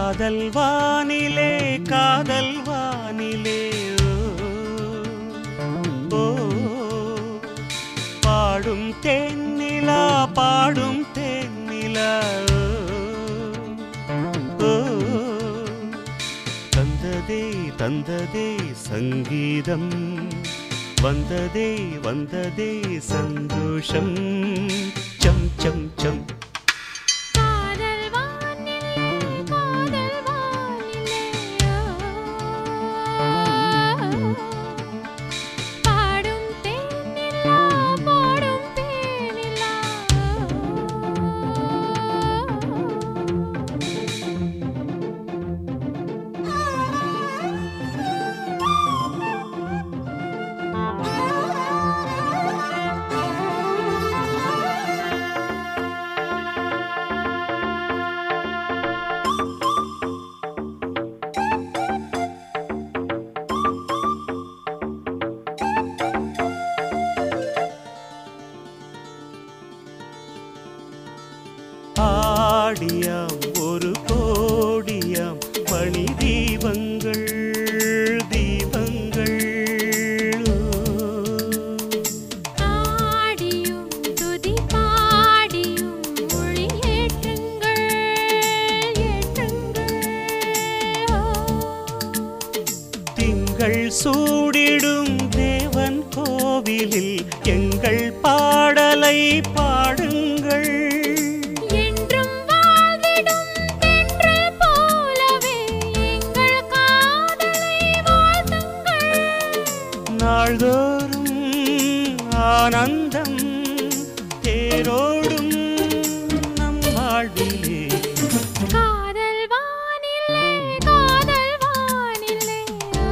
காதல் வானிலே காதல் வானிலே ஓ பாடும் தேனிலா பாடும் தேனிலா ஓ தந்ததே தந்ததே சங்கீதம் வந்ததே வந்ததே சந்தோஷம் சம் சம் சம் ஆடியாம் ஒரு கோடியாம் மணி தீபங்கள் தீபங்கள் ஆடியும் துதி பாடியும் மொழி ஏற்றுங்கள் ஏற்றுங்கள் திங்கள் சூடிடும் தேவன் கோவிலில் எங்கள் பாடலை பாடுங்கள் நாள்தோறும் ஆனந்தம் தேரோடும் நம் வாழ்விலே காதல் வானிலே காதல் வானிலே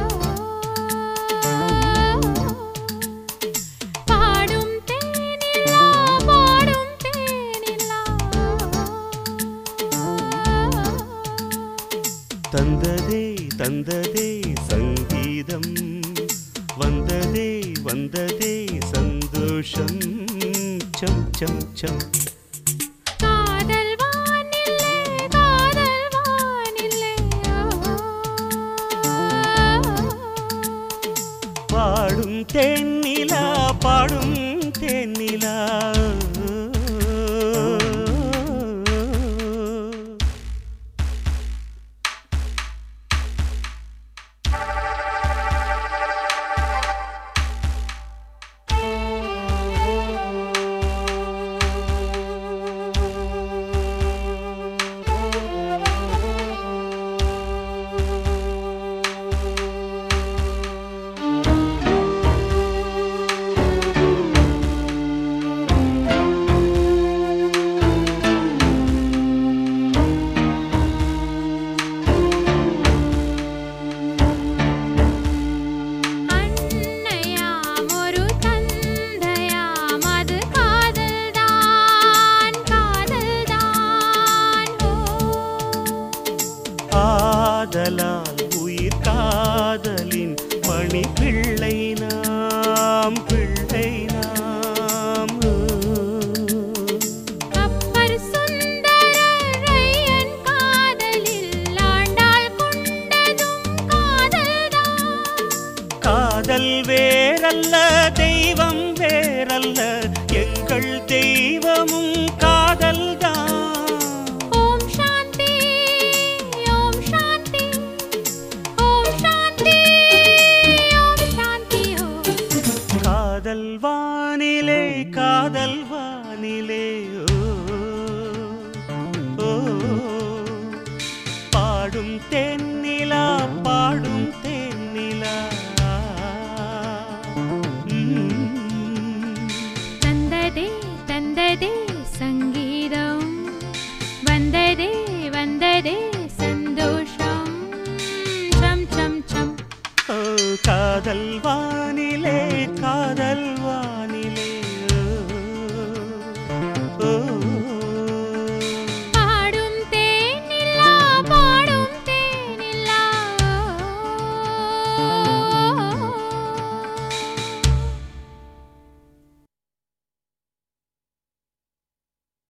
பாடும் தேனிலா பாடும் தேனிலா தந்ததே தந்ததே சங்கீதம் வந்ததே வந்ததே சந்தோஷம் சம் சம் சம் காதல் வானிலே காதல் வானிலே பாடும் தேனிலா பாடும் தேனிலா காதலால் உயிர் காதலின் மணி பிள்ளை நாம் பிள்ளை நாம் அப்பர் சுந்தரரையன் காதலில் ஆண்டாள் கொண்டதும் காதல்தான் காதல் வேறல்ல தெய்வம் வேறல்ல எங்கள் தெய்வமும் காதல்தான் காதல் வானிலே காதல் வானிலே ஓ பாடும் தென்னிலா பாடும் தென்னிலா தந்ததே தந்ததே சங்கீதம் வந்ததே வந்ததே சந்தோஷம் சம் சம் சம் காதல் வானிலே காதல் வா